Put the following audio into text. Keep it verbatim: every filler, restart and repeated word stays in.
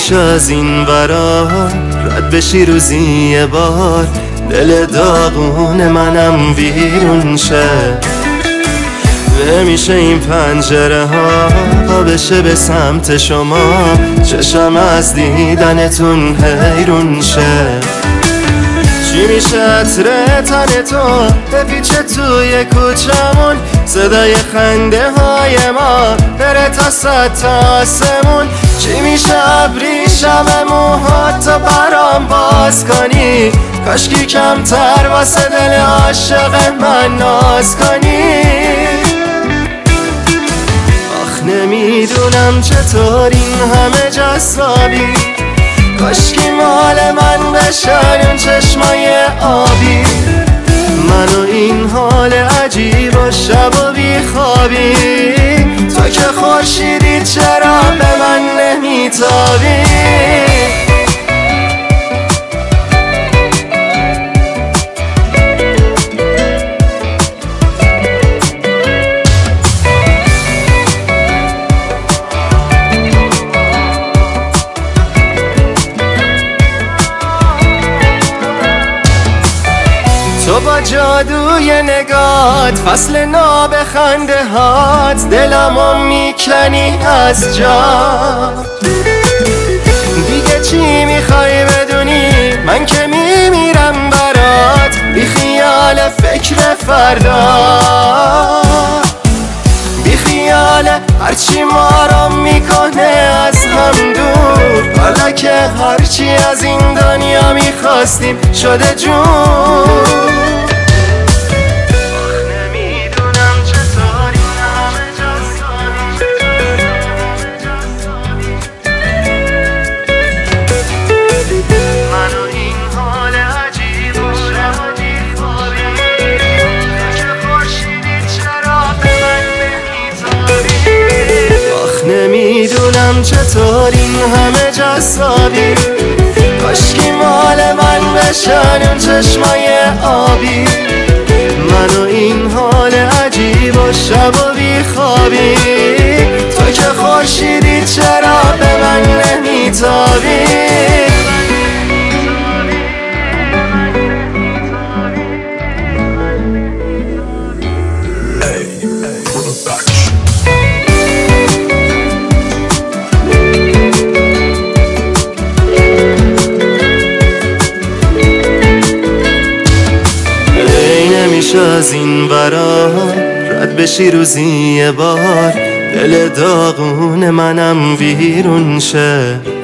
نمیشه از این ورا رد بشی روزی یه بار، دل داغون منم ویرون شه. نمیشه این پنجره ها با بشه به سمت شما، چشم از دیدنتون حیرون شه. چی میشه عطر تن تو بپیچه توی کوچمون، صدای خنده های ما بره تا صد تا آسمون. چی میشه ابریشم موهاتو برام باز کنی، کاشکی کمتر واسه دل عاشق من ناز کنی. آخ نمیدونم چطور این همه جذابی، کاشکی مال من بشن اون چشمای آبی. من و این حال عجیب و شب و بیخوابی، تو که خورشیدی چرا به من نمیتابی؟ تو با جادوی نگات فصل ناب خنده هات، دلمو میکنی از جا. دیگه چی میخوای بدونی؟ من که میمیرم برات، بی خیال فکر فردا، بی خیال هرچی ما رو میکنه از هم دور. حالا که هرچی از این دنیا میخواستیم شده جون. نمیدونم چطور این همه جذابی، کاشکی مال من بشن اون چشمای آبی. من و این حال عجیب و شب و بیخوابی، تو که خورشیدی چرا به من نمیتابی؟ نمیشه از این ورا رد بشی روزی یه بار، دل داغون منم ویرون شه.